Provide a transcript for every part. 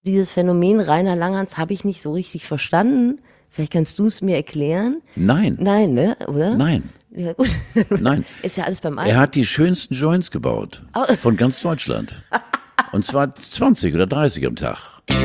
Dieses Phänomen Rainer Langhans habe ich nicht so richtig verstanden. Vielleicht kannst du es mir erklären. Nein. Nein, ne? Oder? Nein. Ja, gut. Nein. Ist ja alles beim Alten. Er hat die schönsten Joints gebaut. Von ganz Deutschland. Und zwar 20 oder 30 am Tag.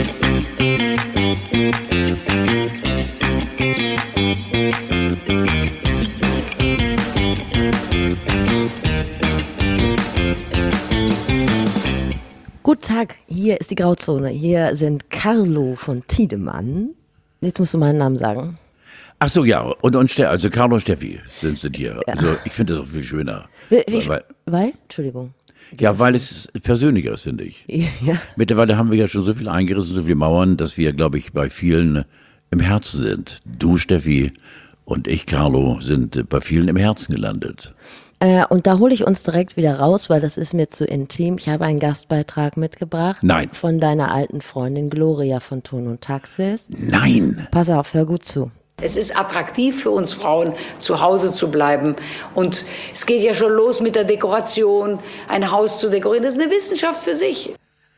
Guten Tag, hier ist die Grauzone. Hier sind Carlo von Tiedemann. Jetzt musst du meinen Namen sagen. Ach so, ja. Und also Carlo und Steffi sind hier. Ja. Also ich finde das auch viel schöner. Weil? Entschuldigung. Ja, weil es persönlicher ist, finde ich. Ja. Mittlerweile haben wir ja schon so viel eingerissen, so viele Mauern, dass wir, glaube ich, bei vielen im Herzen sind. Du, Steffi, und ich, Carlo, sind bei vielen im Herzen gelandet. Und da hole ich uns direkt wieder raus, weil das ist mir zu intim. Ich habe einen Gastbeitrag mitgebracht. Nein. Von deiner alten Freundin Gloria von Ton und Taxis. Nein. Pass auf, hör gut zu. Es ist attraktiv für uns Frauen, zu Hause zu bleiben. Und es geht ja schon los mit der Dekoration, ein Haus zu dekorieren. Das ist eine Wissenschaft für sich.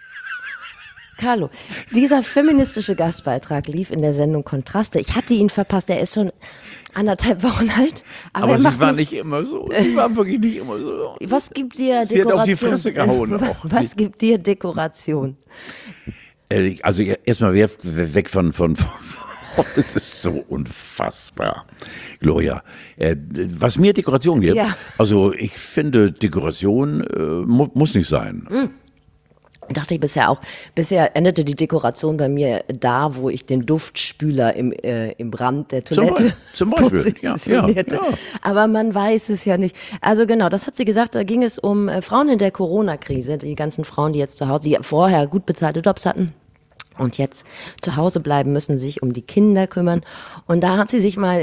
Carlo, dieser feministische Gastbeitrag lief in der Sendung Kontraste. Ich hatte ihn verpasst, er ist schon 1,5 Wochen alt. Aber sie war nicht immer so. Sie war wirklich nicht immer so. Was gibt dir Dekoration? Sie hat auf die Fresse gehauen auch. Was gibt dir Dekoration? Also erstmal weg von das ist so unfassbar, Gloria. Was mir Dekoration gibt, ja. Also ich finde, Dekoration muss nicht sein. Dachte ich bisher auch. Bisher endete die Dekoration bei mir da, wo ich den Duftspüler im Rand der Toilette zum Beispiel. positionierte. Ja. Aber man weiß es ja nicht. Also genau, das hat sie gesagt, da ging es um Frauen in der Corona-Krise, die ganzen Frauen, die jetzt zu Hause, die vorher gut bezahlte Jobs hatten und jetzt zu Hause bleiben müssen, sich um die Kinder kümmern. Und da hat sie sich mal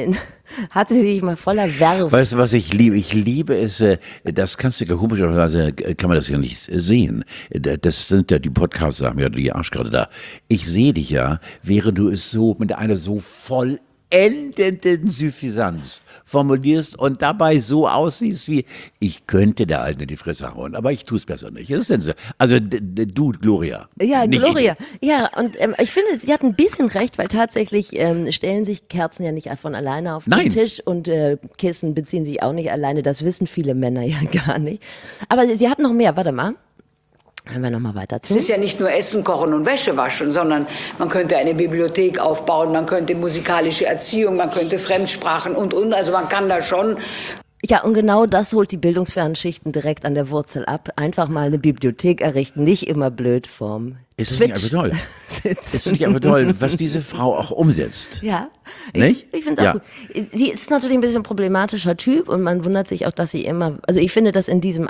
voller Werf. Weißt du, was ich liebe? Ich liebe es, das kannst du komischerweise, kann man das ja nicht sehen. Das sind ja die Podcasts, haben ja die Arschkarte da. Ich sehe dich ja, während du es so mit einer so vollendenden Suffisanz formulierst und dabei so aussiehst wie, ich könnte der Alten in die Fresse hauen, aber ich tue es besser nicht. Also du, Gloria. Ja, Gloria. Ja, und ich finde, sie hat ein bisschen recht, weil tatsächlich stellen sich Kerzen ja nicht von alleine auf den Tisch und Kissen beziehen sich auch nicht alleine. Das wissen viele Männer ja gar nicht. Aber sie hat noch mehr. Warte mal. Hören wir nochmal weiter zu. Es ist ja nicht nur Essen, Kochen und Wäsche waschen, sondern man könnte eine Bibliothek aufbauen, man könnte musikalische Erziehung, man könnte Fremdsprachen und. Also man kann da schon. Ja, und genau das holt die bildungsfernen Schichten direkt an der Wurzel ab. Einfach mal eine Bibliothek errichten, nicht immer blöd vorm Ist es nicht einfach toll? Ist es nicht einfach toll, was diese Frau auch umsetzt? Ja, nicht? Ich finde es auch gut. Sie ist natürlich ein bisschen ein problematischer Typ und man wundert sich auch, dass sie immer, also ich finde das in diesem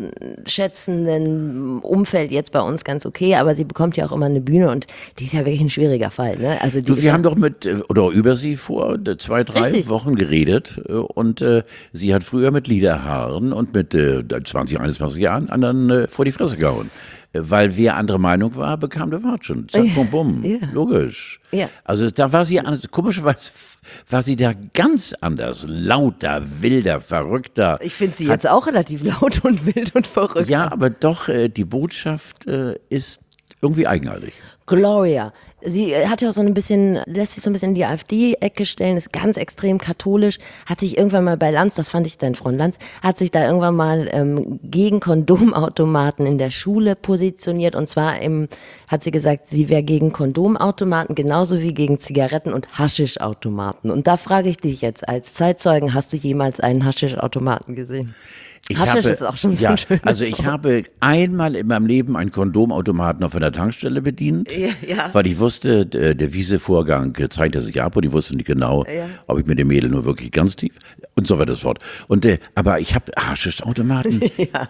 einschätzenden Umfeld jetzt bei uns ganz okay, aber sie bekommt ja auch immer eine Bühne und die ist ja wirklich ein schwieriger Fall. Ne? Also wir haben doch über sie vor 2, 3 Richtig. Wochen geredet und sie hat früher mit Liederhaaren und mit 20, 21 Jahren anderen vor die Fresse gehauen. Weil wer andere Meinung war, bekam der Watschen. Zack, bum, bum. Ja. Logisch. Ja. Also da war sie anders. Komischerweise war sie da ganz anders. Lauter, wilder, verrückter. Ich finde sie jetzt auch relativ laut und wild und verrückt. Ja, aber doch, die Botschaft ist irgendwie eigenartig. Gloria. Sie hat ja so ein bisschen, lässt sich so ein bisschen in die AfD-Ecke stellen, ist ganz extrem katholisch, hat sich irgendwann mal bei Lanz, das fand ich dein Freund Lanz, hat sich da irgendwann mal gegen Kondomautomaten in der Schule positioniert und zwar hat sie gesagt, sie wäre gegen Kondomautomaten genauso wie gegen Zigaretten- und Haschischautomaten. Und da frage ich dich jetzt als Zeitzeugen, hast du jemals einen Haschischautomaten gesehen? Haschisch ist auch schon so ein schönes Also ich habe einmal in meinem Leben einen Kondomautomaten auf einer Tankstelle bedient, weil ich wusste, der Wiesevorgang zeigte sich ab und ich wusste nicht genau, ob ich mit dem Mädel nur wirklich ganz tief und so weiter und so fort. Aber ich habe Haschischautomaten. Ja.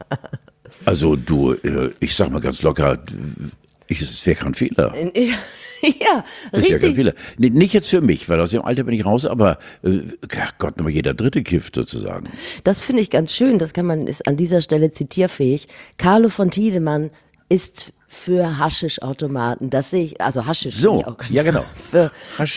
Also ich sag mal ganz locker, es wäre kein Fehler. Ja, das richtig. Ist ja kein Fehler. Nicht jetzt für mich, weil aus dem Alter bin ich raus, aber Gott, nochmal jeder Dritte kifft sozusagen. Das finde ich ganz schön, ist an dieser Stelle zitierfähig. Carlo von Tiedemann ist für Haschischautomaten. Das sehe ich, also Haschisch. So, ja genau. Für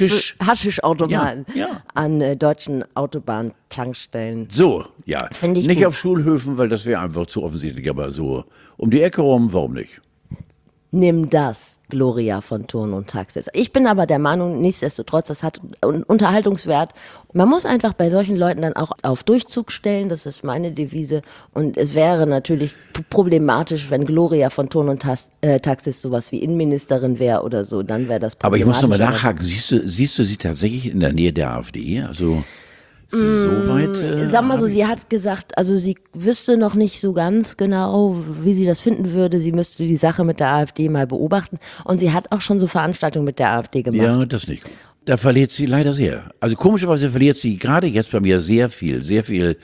Ja, Haschischautomaten ja. an deutschen Autobahntankstellen. So, ja. Finde ich nicht gut. auf Schulhöfen, weil das wäre einfach zu offensichtlich, aber so um die Ecke rum, warum nicht? Nimm das, Gloria von Thurn und Taxis. Ich bin aber der Meinung, nichtsdestotrotz, das hat einen Unterhaltungswert. Man muss einfach bei solchen Leuten dann auch auf Durchzug stellen, das ist meine Devise. Und es wäre natürlich problematisch, wenn Gloria von Thurn und Taxis sowas wie Innenministerin wäre oder so, dann wäre das Aber ich problematisch. muss nochmal nachhaken, siehst du sie tatsächlich in der Nähe der AfD? Also so weit? Sag mal so, sie hat gesagt, also sie wüsste noch nicht so ganz genau, wie sie das finden würde. Sie müsste die Sache mit der AfD mal beobachten. Und sie hat auch schon so Veranstaltungen mit der AfD gemacht. Ja, das nicht. Da verliert sie leider sehr. Also komischerweise verliert sie gerade jetzt bei mir sehr viel, sehr viel.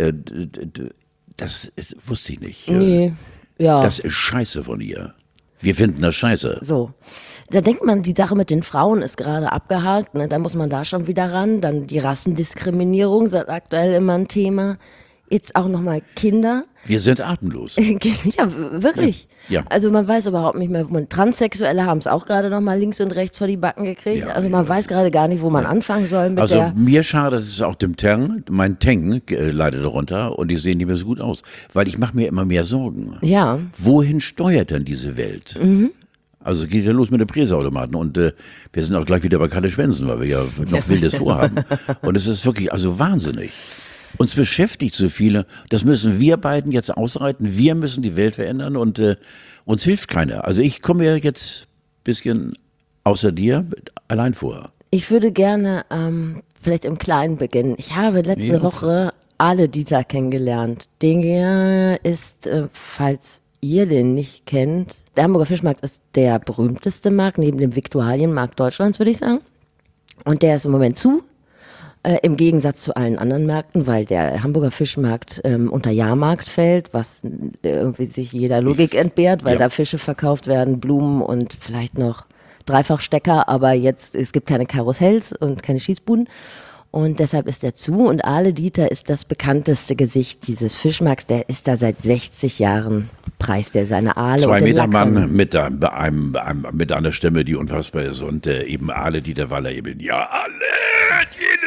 Wusste ich nicht. Nee, ja. Das ist scheiße von ihr. Wir finden das scheiße. So. Da denkt man, die Sache mit den Frauen ist gerade abgehakt, ne? Da muss man da schon wieder ran. Dann die Rassendiskriminierung, ist aktuell immer ein Thema. Jetzt auch nochmal Kinder. Wir sind atemlos. Ja, wirklich. Ja. Also man weiß überhaupt nicht mehr, wo man, Transsexuelle haben es auch gerade nochmal links und rechts vor die Backen gekriegt. Ja, also man weiß gerade gar nicht, wo man anfangen soll mit Also der... mir schadet es auch dem Teng, mein Teng leidet darunter und die sehen nicht mehr so gut aus, weil ich mache mir immer mehr Sorgen. Ja. Wohin steuert denn diese Welt? Also es geht ja los mit den Präseautomaten und wir sind auch gleich wieder bei Kalle Schwensen, weil wir ja noch Wildes vorhaben. Und es ist wirklich also wahnsinnig. Uns beschäftigt so viele, das müssen wir beiden jetzt ausreiten, wir müssen die Welt verändern und uns hilft keiner. Also ich komme mir jetzt ein bisschen außer dir allein vor. Ich würde gerne vielleicht im Kleinen beginnen. Ich habe letzte Woche Ale Dieter kennengelernt. Der ist, falls ihr den nicht kennt, der Hamburger Fischmarkt ist der berühmteste Markt, neben dem Viktualienmarkt Deutschlands, würde ich sagen. Und der ist im Moment zu. Im Gegensatz zu allen anderen Märkten, weil der Hamburger Fischmarkt unter Jahrmarkt fällt, was irgendwie sich jeder Logik entbehrt, weil da Fische verkauft werden, Blumen und vielleicht noch Dreifachstecker, aber jetzt, es gibt keine Karussells und keine Schießbuden. Und deshalb ist er zu und Ale Dieter ist das bekannteste Gesicht dieses Fischmarkts. Der ist da seit 60 Jahren, preist er seine Aale 2 und den Meter Lachs Mann an. mit einer Stimme, die unfassbar ist und eben Ale Dieter, weil er eben, ja, Ale Dieter.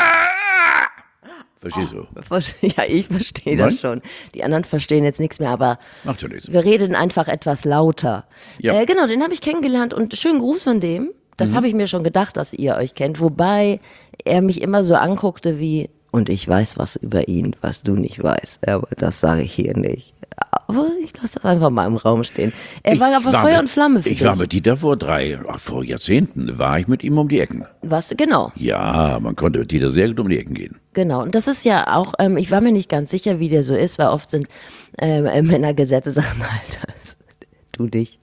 Verstehst du? Ja, ich verstehe das schon. Die anderen verstehen jetzt nichts mehr, aber Macht ja nichts. wir reden einfach etwas lauter. Ja. Genau, den habe ich kennengelernt und schönen Gruß von dem. Das habe ich mir schon gedacht, dass ihr euch kennt. Wobei er mich immer so anguckte wie, und ich weiß was über ihn, was du nicht weißt. Aber das sage ich hier nicht. Aber ich lasse das einfach mal im Raum stehen. Er war aber Feuer und Flamme für dich. Ich war mit Dieter vor Jahrzehnten, war ich mit ihm um die Ecken. Was? Genau. Ja, man konnte mit Dieter sehr gut um die Ecken gehen. Genau, und das ist ja auch, ich war mir nicht ganz sicher, wie der so ist, weil oft sind Männergesetze Sachen halt, du dich,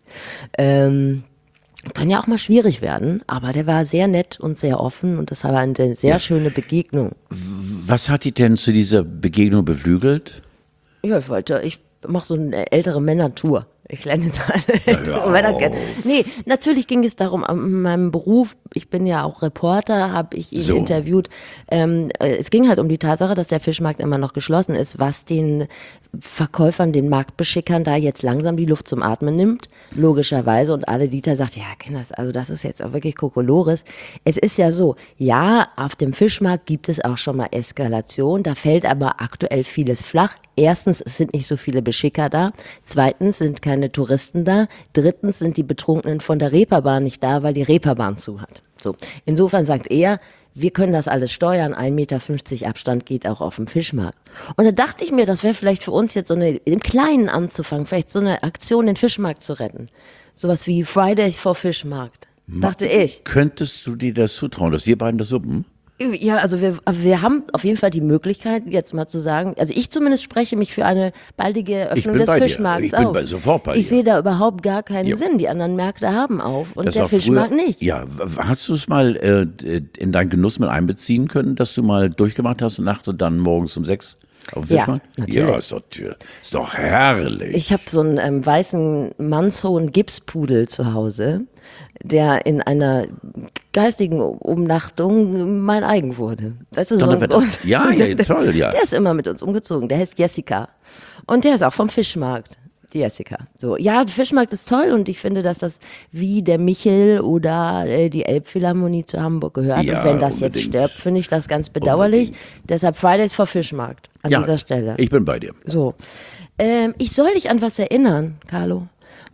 kann ja auch mal schwierig werden, aber der war sehr nett und sehr offen und das war eine sehr schöne Begegnung. Was hat dich denn zu dieser Begegnung beflügelt? Ja, ich mache so eine ältere Männertour. Ich lerne jetzt alle ältere Männer kennen. Nee, natürlich ging es darum, in meinem Beruf, ich bin ja auch Reporter, habe ich ihn interviewt. Es ging halt um die Tatsache, dass der Fischmarkt immer noch geschlossen ist, was den Verkäufern, den Marktbeschickern da jetzt langsam die Luft zum Atmen nimmt, logischerweise. Und Ale Dieter sagt, ja, Kinders, also das ist jetzt auch wirklich Kokolores. Es ist ja so, ja, auf dem Fischmarkt gibt es auch schon mal Eskalation, da fällt aber aktuell vieles flach. Erstens, es sind nicht so viele Beschicker da. Zweitens sind keine Touristen da. Drittens sind die Betrunkenen von der Reeperbahn nicht da, weil die Reeperbahn zu hat. So. Insofern sagt er, wir können das alles steuern, 1,50 Meter Abstand geht auch auf dem Fischmarkt. Und da dachte ich mir, das wäre vielleicht für uns jetzt so eine, im Kleinen anzufangen, vielleicht so eine Aktion, den Fischmarkt zu retten. Sowas wie Fridays for Fischmarkt, dachte ich. Könntest du dir das zutrauen, dass wir beiden das suppen? Ja, also wir haben auf jeden Fall die Möglichkeit, jetzt mal zu sagen, also ich zumindest spreche mich für eine baldige Öffnung des Fischmarkts auf. Ich bin sofort bei dir. Ich sehe da überhaupt gar keinen Sinn. Die anderen Märkte haben auf und das der Fischmarkt früher, nicht. Ja, hast du es mal in deinen Genuss mit einbeziehen können, dass du mal durchgemacht hast nachts und dann morgens um 6 auf dem Fischmarkt? Natürlich. Ja, ist doch herrlich. Ich habe so einen weißen mannshohen Gipspudel zu Hause, der in einer geistigen Umnachtung mein eigen wurde. Weißt du, ja, toll, ja. Der ist immer mit uns umgezogen. Der heißt Jessica. Und der ist auch vom Fischmarkt. Die Jessica. So, ja, der Fischmarkt ist toll und ich finde, dass das wie der Michel oder die Elbphilharmonie zu Hamburg gehört. Ja, und wenn das jetzt stirbt, finde ich das ganz bedauerlich. Deshalb Fridays for Fischmarkt an dieser Stelle. Ich bin bei dir. So. Ich soll dich an was erinnern, Carlo.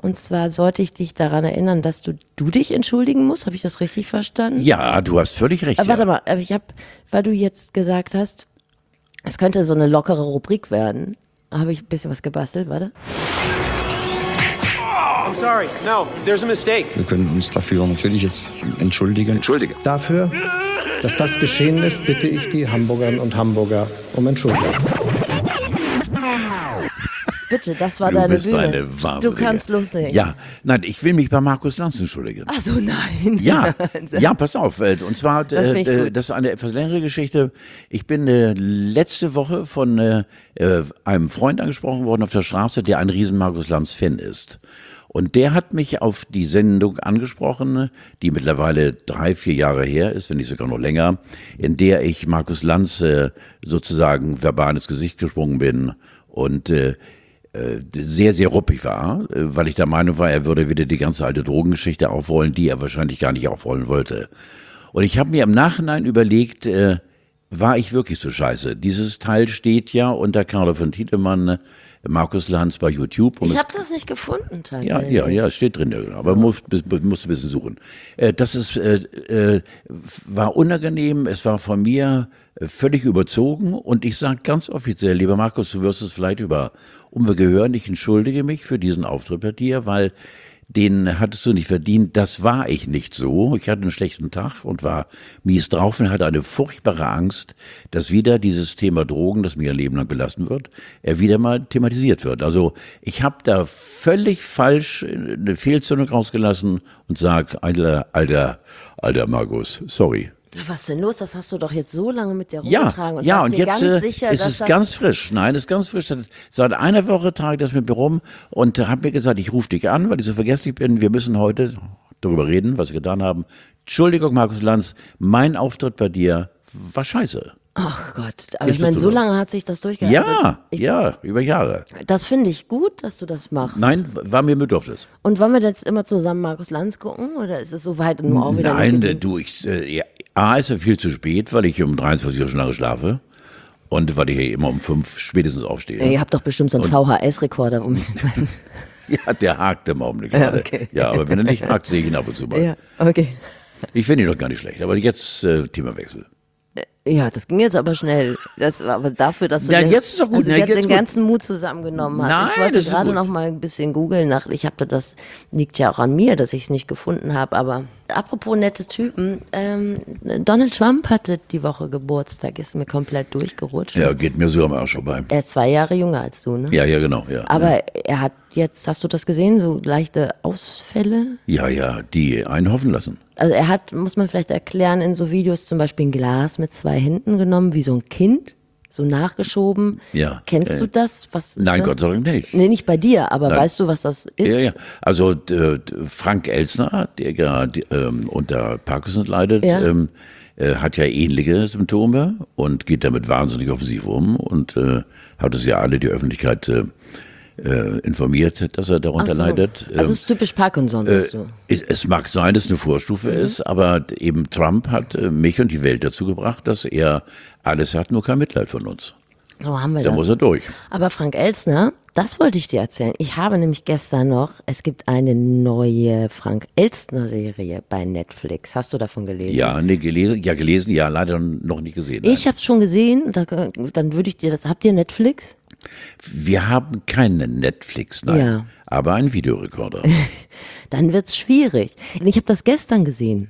Und zwar sollte ich dich daran erinnern, dass du dich entschuldigen musst. Habe ich das richtig verstanden? Ja, du hast völlig recht. Warte mal, weil du jetzt gesagt hast, es könnte so eine lockere Rubrik werden, habe ich ein bisschen was gebastelt, warte. I'm sorry. No, there's a mistake. Wir können uns dafür natürlich jetzt entschuldigen. Dafür, dass das geschehen ist, bitte ich die Hamburgerinnen und Hamburger um Entschuldigung. Bitte, das war Du deine bist Bühne. eine Wahnsinnige. Du kannst loslegen. Ja, nein, ich will mich bei Markus Lanz entschuldigen. Ach so, nein. Ja, ja, pass auf. Und zwar, Das find ich gut. das ist eine etwas längere Geschichte. Ich bin letzte Woche von einem Freund angesprochen worden auf der Straße, der ein riesen Markus Lanz-Fan ist. Und der hat mich auf die Sendung angesprochen, die mittlerweile 3-4 Jahre her ist, wenn nicht sogar noch länger, in der ich Markus Lanz sozusagen verbal ins Gesicht gesprungen bin und sehr, sehr ruppig war, weil ich der Meinung war, er würde wieder die ganze alte Drogengeschichte aufrollen, die er wahrscheinlich gar nicht aufrollen wollte. Und ich habe mir im Nachhinein überlegt, war ich wirklich so scheiße? Dieses Teil steht ja unter Carlo von Tiedemann, Markus Lanz bei YouTube. Und Ich habe das nicht gefunden, tatsächlich. ja, es steht drin, aber musst ein bisschen suchen. Das ist, war unangenehm, es war von mir völlig überzogen und ich sage ganz offiziell, lieber Markus, du wirst es vielleicht über Umwege hören, ich entschuldige mich für diesen Auftritt bei dir, weil den hattest du nicht verdient, das war ich nicht so. Ich hatte einen schlechten Tag und war mies drauf und hatte eine furchtbare Angst, dass wieder dieses Thema Drogen, das mir ein Leben lang belasten wird, wieder mal thematisiert wird. Also ich habe da völlig falsch eine Fehlzündung rausgelassen und sag, alter Markus, sorry. Was ist denn los? Das hast du doch jetzt so lange mit dir Ja, rumgetragen. Und ja, warst und dir jetzt ganz sicher, ist dass es das ganz frisch. Nein, es ist ganz frisch. Seit einer Woche trage ich das mit mir rum und habe mir gesagt, ich rufe dich an, weil ich so vergesslich bin. Wir müssen heute darüber reden, was wir getan haben. Entschuldigung, Markus Lanz, mein Auftritt bei dir war scheiße. Ach Gott, aber Jetzt ich meine, bist so du dran. lange hat sich das durchgehalten. Ja, über Jahre. Das finde ich gut, dass du das machst. Nein, war mir Bedürfnis. Und wollen wir jetzt immer zusammen Markus Lanz gucken? Oder ist es so weit nur auch wieder Nein, nicht du, A ist ja viel zu spät, weil ich um 23 Uhr schon lange schlafe und weil ich ja immer um 5 spätestens aufstehe. Ihr habt doch bestimmt so einen VHS-Rekorder. Ja, der hakt im Augenblick gerade. okay. Ja, aber wenn er nicht hakt, sehe ich ihn ab und zu mal. Ja, okay. Ich finde ihn doch gar nicht schlecht, aber jetzt Themawechsel. Ja, das ging jetzt aber schnell. Das war aber dafür, dass du Ja, jetzt ist doch gut. also Ja, jetzt jetzt den gut. ganzen Mut zusammengenommen hast. Nein, ich wollte das ist gerade gut. noch mal ein bisschen googeln nach. Das liegt ja auch an mir, dass ich es nicht gefunden habe. Aber apropos nette Typen, Donald Trump hatte die Woche Geburtstag, ist mir komplett durchgerutscht. Ja, geht mir so am Arsch vorbei. Er ist 2 Jahre jünger als du, ne? Ja, genau. Ja. Aber er hat jetzt, hast du das gesehen, so leichte Ausfälle? Ja, die einen hoffen lassen. Also er hat, muss man vielleicht erklären, in so Videos zum Beispiel ein Glas mit 2 Händen genommen, wie so ein Kind, so nachgeschoben. Ja. Kennst du das? Was ist Nein, das? Gott sei Dank nicht. Nee, nicht bei dir, aber Nein. weißt du, was das ist? Ja. Also Frank Elstner, der ja unter Parkinson leidet, Ja. hat ja ähnliche Symptome und geht damit wahnsinnig offensiv um und hat es ja alle die Öffentlichkeit informiert, dass er darunter Ach so. leidet. Also es ist typisch Parkinson, sagst du. Es mag sein, dass es eine Vorstufe ist, aber eben Trump hat mich und die Welt dazu gebracht, dass er alles hat, nur kein Mitleid von uns. So haben wir Da das. muss er durch. Aber Frank Elstner, das wollte ich dir erzählen. Ich habe nämlich gestern noch, es gibt eine neue Frank Elstner-Serie bei Netflix. Hast du davon gelesen? Ja, gelesen, ja, leider noch nicht gesehen. Ich habe es schon gesehen, dann würde ich dir das, habt ihr Netflix? Wir haben keinen Netflix, nein, Ja. aber einen Videorekorder. Dann wird's schwierig. Ich habe das gestern gesehen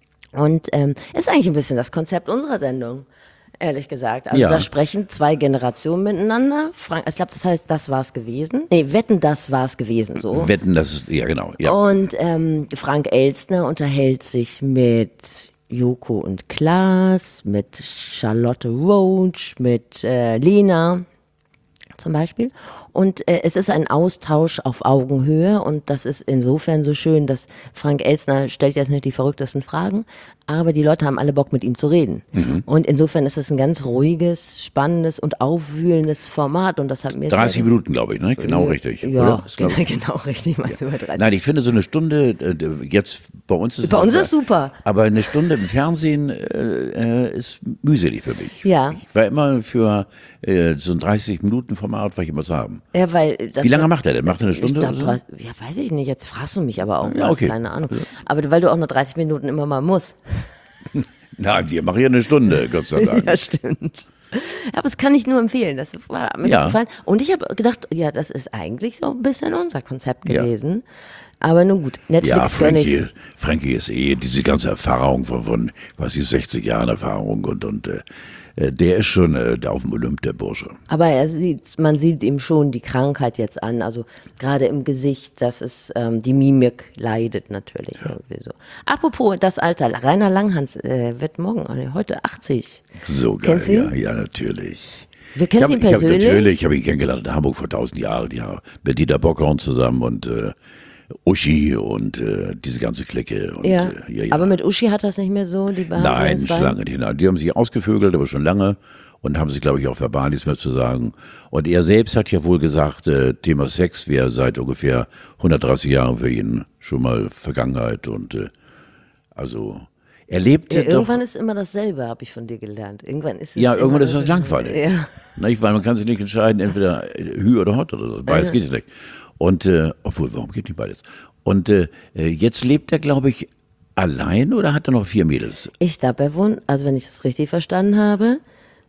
und ist eigentlich ein bisschen das Konzept unserer Sendung, ehrlich gesagt. Also Ja. da sprechen 2 Generationen miteinander. Ich glaube, das heißt, das war's gewesen. Nee, wetten, das war's gewesen, so. Wetten, das ist, ja genau. Ja. Und Frank Elstner unterhält sich mit Joko und Klaas, mit Charlotte Roach, mit Lena zum Beispiel. Und es ist ein Austausch auf Augenhöhe und das ist insofern so schön, dass Frank Elstner stellt jetzt nicht die verrücktesten Fragen, aber die Leute haben alle Bock mit ihm zu reden. Und insofern ist es ein ganz ruhiges, spannendes und aufwühlendes Format und das hat mir 30 Minuten, glaube ich, ne? Genau richtig. Ja, oder? Ist, glaub ich- genau richtig. Meinst du bei 30? Nein, ich finde so eine Stunde, jetzt bei uns ist Bei uns ist super. Aber eine Stunde im Fernsehen ist mühselig für mich. Ja. Ich war immer für so ein 30-Minuten-Format, war ich immer zu haben. Ja, weil das Wie lange macht er denn? Macht er eine Stunde? Ich glaub, oder so? ja, weiß ich nicht. Jetzt fragst du mich aber auch. Ja, okay. Keine Ahnung. Aber weil du auch nur 30 Minuten immer mal musst. Nein, wir machen ja eine Stunde, Gott sei Dank. Ja, stimmt. Aber das kann ich nur empfehlen. Das war mir Ja. gefallen. Und ich habe gedacht, ja, das ist eigentlich so ein bisschen unser Konzept gewesen. Aber nun gut, Netflix gönn ich. Frankie ist diese ganze Erfahrung von was ist 60 Jahren Erfahrung und der ist schon da auf dem Olymp, der Bursche. Aber man sieht ihm schon die Krankheit jetzt an. Also gerade im Gesicht, dass es die Mimik leidet natürlich. Irgendwie so. Apropos das Alter, Rainer Langhans wird heute 80. So geil, Kennst du ihn? ja, natürlich. Wir kennen ihn persönlich? Ich habe ihn kennengelernt in Hamburg vor 1000 Jahren, ja, mit Dieter Bockhorn zusammen und Uschi und diese ganze Clique. Und, Ja. ja. Aber mit Uschi hat das nicht mehr so, die beiden Nein, zwei? schon lange nicht. Nein, die haben sich ausgevögelt, aber schon lange und haben sich, glaube ich, auch verbal nichts mehr zu sagen. Und er selbst hat ja wohl gesagt, Thema Sex wäre seit ungefähr 130 Jahren für ihn schon mal Vergangenheit und also er lebt Ja, doch. irgendwann ist immer dasselbe, habe ich von dir gelernt. Irgendwann ist es Irgendwann ist das dasselbe. langweilig. Ja. Nicht, weil man kann sich nicht entscheiden, entweder Hü oder Hot oder so. Beides geht nicht. Und, obwohl, warum geht nicht beides? Und jetzt lebt er, glaube ich, allein oder hat er noch 4 Mädels? Ich glaube, er wohnt, also wenn ich das richtig verstanden habe,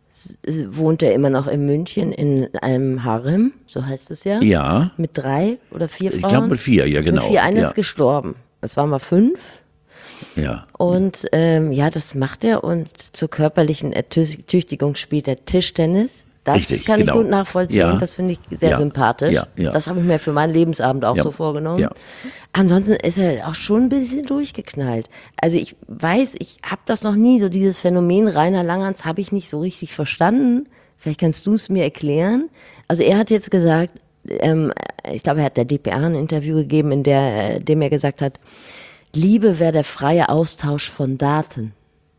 wohnt er immer noch in München in einem Harem, so heißt es ja. Ja. Mit 3 oder 4 Frauen. Ich glaube mit 4, ja genau. Mit 4, eine ja. ist gestorben. Es waren mal 5. Ja. Und das macht er und zur körperlichen Ertüchtigung spielt er Tischtennis. Das Richtig, kann genau. ich gut nachvollziehen, Ja. das finde ich sehr Ja. sympathisch. Ja. Das habe ich mir für meinen Lebensabend auch Ja. so vorgenommen. Ja. Ansonsten ist er auch schon ein bisschen durchgeknallt. Also ich weiß, ich habe das noch nie, so dieses Phänomen Rainer Langhans habe ich nicht so richtig verstanden. Vielleicht kannst du es mir erklären. Also er hat jetzt gesagt, ich glaube, er hat der dpa ein Interview gegeben, in dem er gesagt hat, Liebe wäre der freie Austausch von Daten.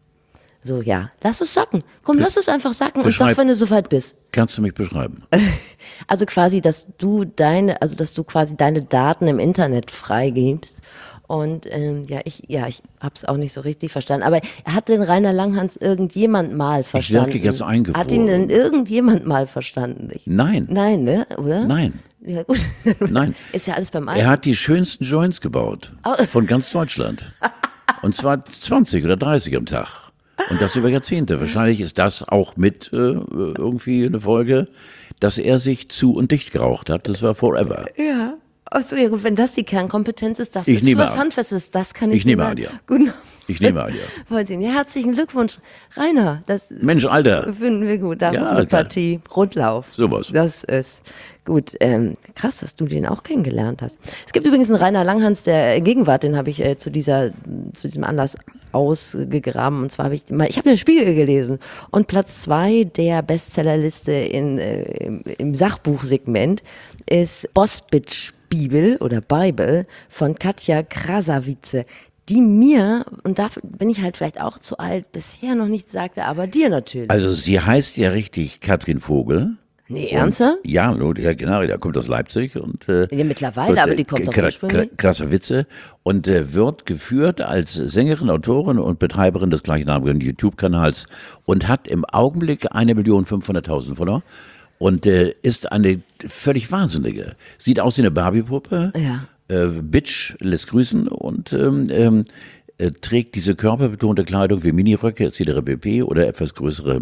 So, ja, lass es sacken. Komm, lass es einfach sacken und sag, wenn du soweit bist. Kannst du mich beschreiben? Also quasi, dass du quasi deine Daten im Internet freigibst. Und ich habe es auch nicht so richtig verstanden. Aber hat den Rainer Langhans irgendjemand mal verstanden? Ich wirke jetzt eingefroren. Hat ihn denn irgendjemand mal verstanden? Nein. Nein, ne? Oder? Nein. Ja, gut. Nein. Ist ja alles beim Er hat die schönsten Joints gebaut. Von ganz Deutschland. Und zwar 20 oder 30 am Tag. Und das über Jahrzehnte. Wahrscheinlich ist das auch mit irgendwie eine Folge, dass er sich zu und dicht geraucht hat. Das war forever. Ja. Achso, ja gut, wenn das die Kernkompetenz ist, das Ich ist nehme was an. Handfestes, das kann ich Ich nehme mir an, ja. Gut. Ich nehme an, ja. Vollziehen. Ja, herzlichen Glückwunsch, Rainer. Das Mensch, Alter. finden wir gut. Da Ja, eine Partie Rundlauf. Sowas. Das ist gut. Krass, dass du den auch kennengelernt hast. Es gibt übrigens einen Rainer Langhans der Gegenwart, den habe ich zu diesem Anlass ausgegraben. Und zwar habe ich habe den Spiegel gelesen. Und Platz 2 der Bestsellerliste im Sachbuchsegment ist Boss-Bitch Bibel oder Bible von Katja Krasavice, die mir, und da bin ich halt vielleicht auch zu alt, bisher noch nicht sagte, aber dir natürlich. Also sie heißt ja richtig Katrin Vogel. Nee, ernsthaft? Ja, genau, der kommt aus Leipzig. Und, Ja, mittlerweile, aber die kommt doch ursprünglich. Krasser Witze. Und wird geführt als Sängerin, Autorin und Betreiberin des gleichnamigen YouTube-Kanals und hat im Augenblick 1.500.000 Follower. Und ist eine völlig Wahnsinnige. Sieht aus wie eine Barbie-Puppe. Ja. Bitch lässt grüßen und trägt diese körperbetonte Kleidung wie Miniröcke etc. pp. Oder etwas größere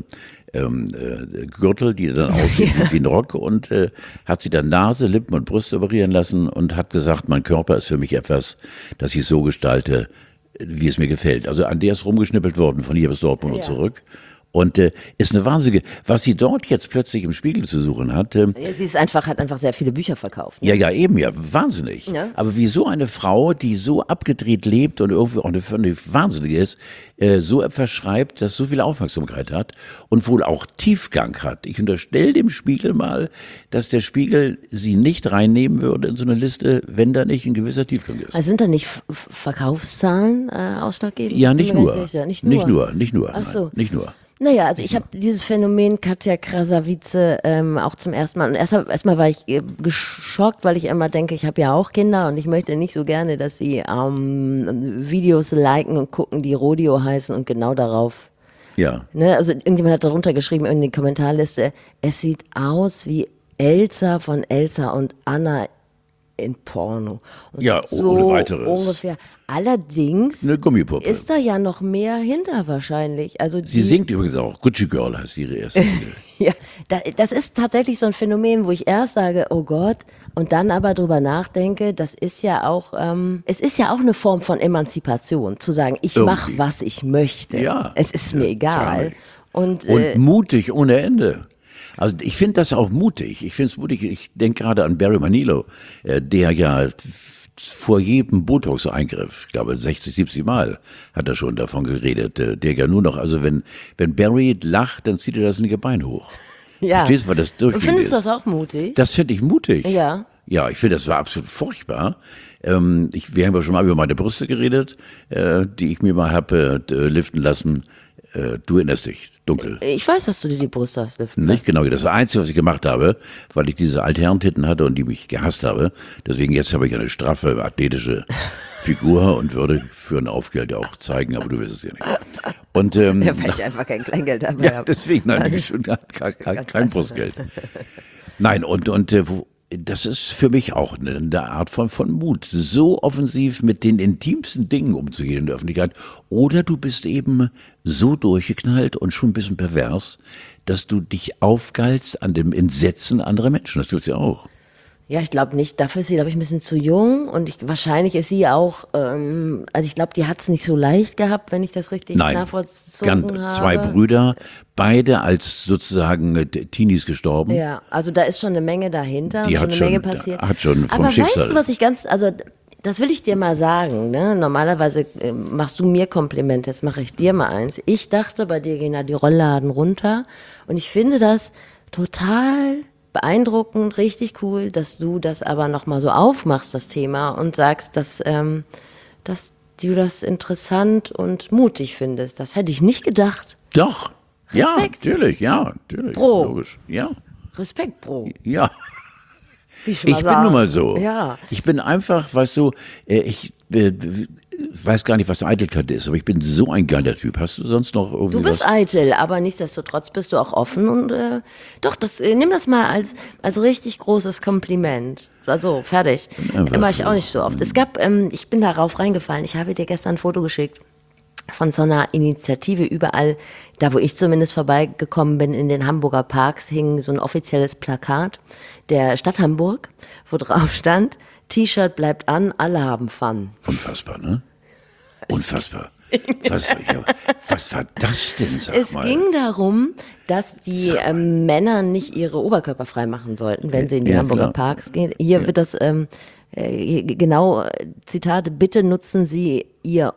Gürtel, die dann aussehen wie ein Rock und hat sie dann Nase, Lippen und Brüste operieren lassen und hat gesagt, mein Körper ist für mich etwas, das ich so gestalte, wie es mir gefällt. Also an der ist rumgeschnippelt worden, von hier bis Dortmund und zurück. Und ist eine wahnsinnige, was sie dort jetzt plötzlich im Spiegel zu suchen hat. Ja, sie hat einfach sehr viele Bücher verkauft. Ne? Ja, eben, ja, wahnsinnig. Ja. Aber wie so eine Frau, die so abgedreht lebt und irgendwie auch eine Wahnsinnige ist, so etwas schreibt, das so viel Aufmerksamkeit hat und wohl auch Tiefgang hat. Ich unterstelle dem Spiegel mal, dass der Spiegel sie nicht reinnehmen würde in so eine Liste, wenn da nicht ein gewisser Tiefgang ist. Also sind da nicht Verkaufszahlen ausschlaggebend? Ja, nicht Bin mir nur. ganz sicher. Nicht nur. Ach so. Nicht nur. Naja, also ich habe dieses Phänomen Katja Krasavice auch zum ersten Mal. Und erstmal war ich geschockt, weil ich immer denke, ich habe ja auch Kinder und ich möchte nicht so gerne, dass sie Videos liken und gucken, die Rodeo heißen und genau darauf. Ja. Ne? Also irgendjemand hat darunter geschrieben in die Kommentarliste, es sieht aus wie Elsa von Elsa und Anna in Porno. Und Ja, so ohne weiteres. ungefähr. Allerdings Eine Gummipuppe. ist da ja noch mehr hinter wahrscheinlich. Also Sie singt übrigens auch. Gucci Girl heißt ihre erste Single. Ja, das ist tatsächlich so ein Phänomen, wo ich erst sage, oh Gott, und dann aber drüber nachdenke, das ist ja auch, es ist ja auch eine Form von Emanzipation, zu sagen, ich mache, Irgendwie. was ich möchte. Ja. Es ist mir egal. Und Und mutig ohne Ende. Also ich finde das auch mutig. Ich finde es mutig. Ich denke gerade an Barry Manilow, der ja vor jedem Botox-Eingriff, ich glaube 60, 70 Mal hat er schon davon geredet, der ja nur noch, also wenn Barry lacht, dann zieht er das linke Bein hoch. ja. Verstehst du, weil das durchgehend Findest du ist? das auch mutig? Das finde ich mutig. Ja. Ja, ich finde, das war absolut furchtbar. Wir haben ja schon mal über meine Brüste geredet, die ich mir mal habe liften lassen. Du erinnerst dich, dunkel. Ich weiß, dass du dir die Brust hast liften Nicht genau, das war das Einzige, was ich gemacht habe, weil ich diese Altherrentitten hatte und die mich gehasst habe. Deswegen jetzt habe ich eine straffe, athletische Figur und würde für ein Aufgeld auch zeigen, aber du wirst es ja nicht. Und, Ja, weil ich einfach kein Kleingeld habe. ja, deswegen nein, ich schon kein Brustgeld. Nein, und das ist für mich auch eine Art von Mut, so offensiv mit den intimsten Dingen umzugehen in der Öffentlichkeit. Oder du bist eben so durchgeknallt und schon ein bisschen pervers, dass du dich aufgeilst an dem Entsetzen anderer Menschen. Das tut's ja auch. Ja, ich glaube nicht. Dafür ist sie, glaube ich, ein bisschen zu jung und wahrscheinlich ist sie auch, also ich glaube, die hat es nicht so leicht gehabt, wenn ich das richtig nachvollzogen habe. Zwei Brüder, beide als sozusagen Teenies gestorben. Ja, also da ist schon eine Menge dahinter, Die schon hat eine schon- Menge passiert. hat schon vom Aber Schicksal- weißt du, was ich also das will ich dir mal sagen, ne? Normalerweise machst du mir Komplimente, jetzt mache ich dir mal eins. Ich dachte, bei dir gehen da die Rollladen runter und ich finde das total beeindruckend, richtig cool, dass du das aber nochmal so aufmachst, das Thema, und sagst, dass du das interessant und mutig findest. Das hätte ich nicht gedacht. Doch. Ja, Respekt. natürlich, ja, natürlich. Bro. Logisch. Ja, Respekt, Bro. ja. Wie ich schon mal Ich bin sagen. nun mal so. Ja. Ich bin einfach, weißt du, ich weiß gar nicht, was Eitelkeit ist, aber ich bin so ein geiler Typ. Hast du sonst noch irgendwie Du bist was? eitel, aber nichtsdestotrotz bist du auch offen und doch, nimm das mal als richtig großes Kompliment. Also, fertig. Einfach Mach ich so. auch nicht so oft. Es gab, ich bin darauf reingefallen, ich habe dir gestern ein Foto geschickt von so einer Initiative überall, da wo ich zumindest vorbeigekommen bin, in den Hamburger Parks hing so ein offizielles Plakat der Stadt Hamburg, wo drauf stand, T-Shirt bleibt an, alle haben Fun. Unfassbar, ne? Unfassbar. Was war das denn, sag Es mal? ging darum, dass die Männer nicht ihre Oberkörper frei machen sollten, wenn sie in die Ja, Hamburger klar. Parks gehen. Hier wird das, genau, Zitate, bitte nutzen Sie Ihr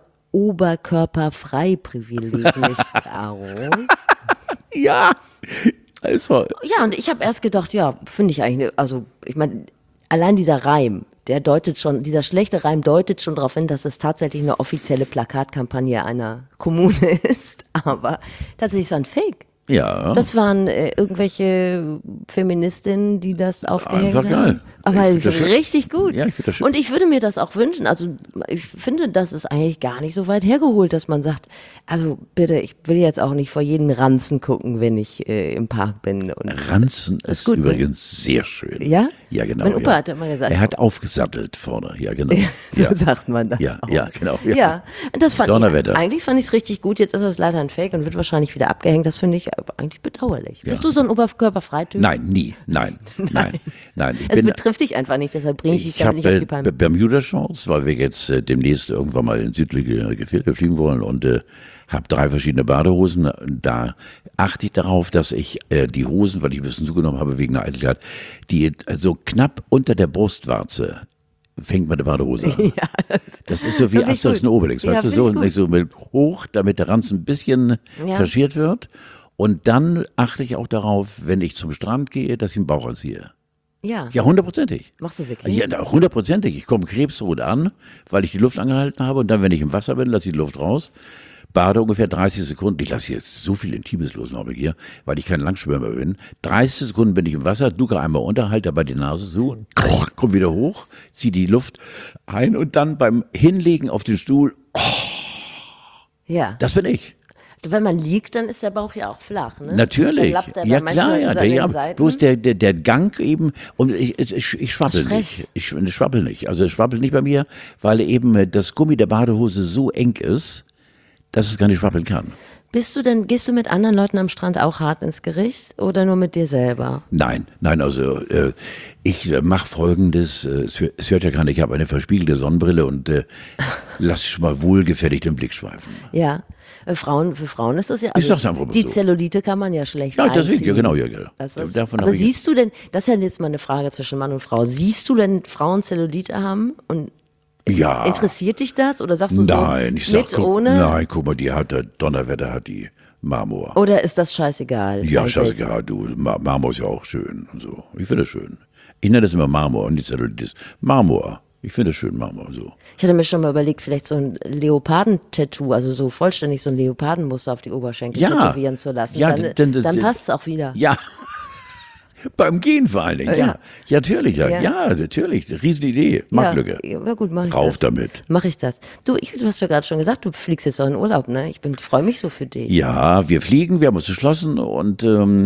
Oberkörperfrei-Privileg nicht aus. Ja, also, Ja, und ich habe erst gedacht, ja, finde ich eigentlich, also ich meine, allein dieser Reim, dieser schlechte Reim deutet schon darauf hin, dass es tatsächlich eine offizielle Plakatkampagne einer Kommune ist. Aber tatsächlich, es war ein Fake. ja. Das waren irgendwelche Feministinnen, die das aufgehängt Einfach haben. geil. Aber Ich find das schön. richtig gut. Ja, ich find das schön. Und ich würde mir das auch wünschen. Also ich finde, das ist eigentlich gar nicht so weit hergeholt, dass man sagt, also bitte, ich will jetzt auch nicht vor jeden Ranzen gucken, wenn ich im Park bin. Und Ranzen ist gut, ne? übrigens sehr schön. Ja? Ja, genau. Mein Opa ja. hat immer gesagt- Er hat aufgesattelt vorne, ja, genau. so ja. sagt man das Ja, auch. ja, genau. Ja. Ja, das fand Donnerwetter. eigentlich fand ich es richtig gut. Jetzt ist es leider ein Fake und wird wahrscheinlich wieder abgehängt. Das finde ich eigentlich bedauerlich. Bist du so ein Oberkörperfreityp? Nein, nie. Nein. Ich Es bin, betrifft dich einfach nicht, deshalb bringe ich dich ich damit nicht auf die habe Palme. Bermuda-Shorts, weil wir jetzt demnächst irgendwann mal in südliche Gefilde fliegen wollen und habe 3 verschiedene Badehosen. Da achte ich darauf, dass ich die Hosen, weil ich ein bisschen zugenommen habe wegen der Eitelkeit, die so knapp unter der Brustwarze fängt meine Badehose an. Das ist so wie Finde ich Asterix gut. und Obelix, Ja, weißt du, finde so, ich gut. nicht so mit hoch, damit der Ranzen ein bisschen Ja. kaschiert wird. Und dann achte ich auch darauf, wenn ich zum Strand gehe, dass ich den Bauch anziehe. Ja, Ja, 100%ig. machst du wirklich? Ja, 100%ig. Ich komme krebsrot an, weil ich die Luft angehalten habe und dann, wenn ich im Wasser bin, lasse ich die Luft raus, bade ungefähr 30 Sekunden. Ich lasse jetzt so viel Intimes los, glaube ich hier, weil ich kein Langschwimmer bin. 30 Sekunden bin ich im Wasser, ducke einmal unter, halte dabei die Nase so, komm wieder hoch, ziehe die Luft ein und dann beim Hinlegen auf den Stuhl, Ja. das bin ich. Wenn man liegt, dann ist der Bauch ja auch flach, ne? Natürlich, Dann lappt er ja bei klar, manchen ja, so an den der, Seiten. bloß der Gang eben, und ich schwabbel Stress. nicht, ich schwabbel nicht, also es schwabbelt nicht bei mir, weil eben das Gummi der Badehose so eng ist, dass es gar nicht schwabbeln kann. Gehst du mit anderen Leuten am Strand auch hart ins Gericht oder nur mit dir selber? Nein, also ich mache Folgendes, es hört ja keiner, ich habe eine verspiegelte Sonnenbrille und lass schon mal wohlgefällig den Blick schweifen. Ja. Für Frauen ist das ja, Ich sag's einfach mal die so. Zellulite kann man ja schlecht Ja, deswegen, einziehen. ja genau, ja. Das ist, Davon aber habe ich- siehst du denn, das ist ja jetzt mal eine Frage zwischen Mann und Frau, siehst du denn Frauen Zellulite haben und Ja. interessiert dich das oder sagst du Nein, so ich sag, mit, ohne? nein, guck mal, die hat, der Donnerwetter hat die Marmor. Oder ist das scheißegal? Ja, eigentlich? scheißegal, du, Marmor ist ja auch schön und so. Ich finde das schön. Ich nenne das immer Marmor und die Zellulitis. Marmor. Ich finde das schön, Marmor, so. Ich hatte mir schon mal überlegt, vielleicht so ein Leoparden-Tattoo, also so vollständig so ein Leopardenmuster auf die Oberschenkel Ja. tätowieren zu lassen. Ja, dann dann- passt es auch wieder. Ja. Beim Gehen vor allen Dingen, ja. Ja, natürlich, ja. Ja. Ja, natürlich. Riesenidee. Marktlücke. Ja, gut, mach ich Rauf das. damit. Mach ich das. Du hast ja gerade schon gesagt, du fliegst jetzt auch in Urlaub, ne? Ich freue mich so für dich. Ja, wir fliegen, wir haben uns geschlossen und